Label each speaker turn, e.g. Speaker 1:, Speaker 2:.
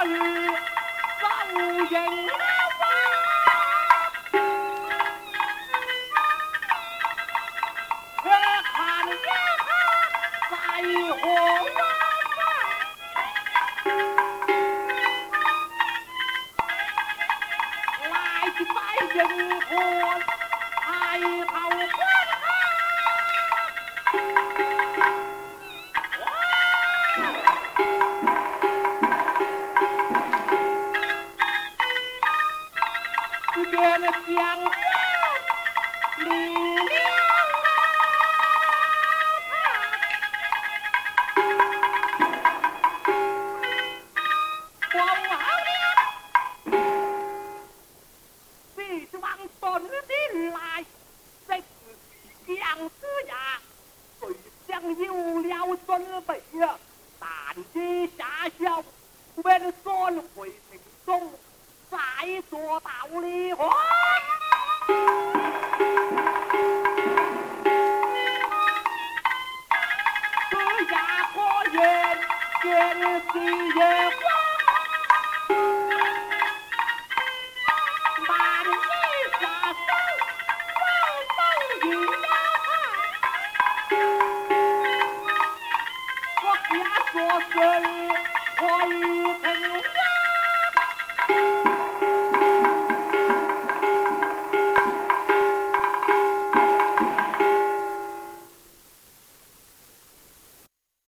Speaker 1: 日早迎了啊，可看见他在火来去在营火，抬头观看，见了江边离了光好了，必须往本地来，这是姜子牙最想有了准备呀，但机下小，免损会成中，再做道理话。这家伙言见是也慌。慢一下手，风一摇我瞎说事，我一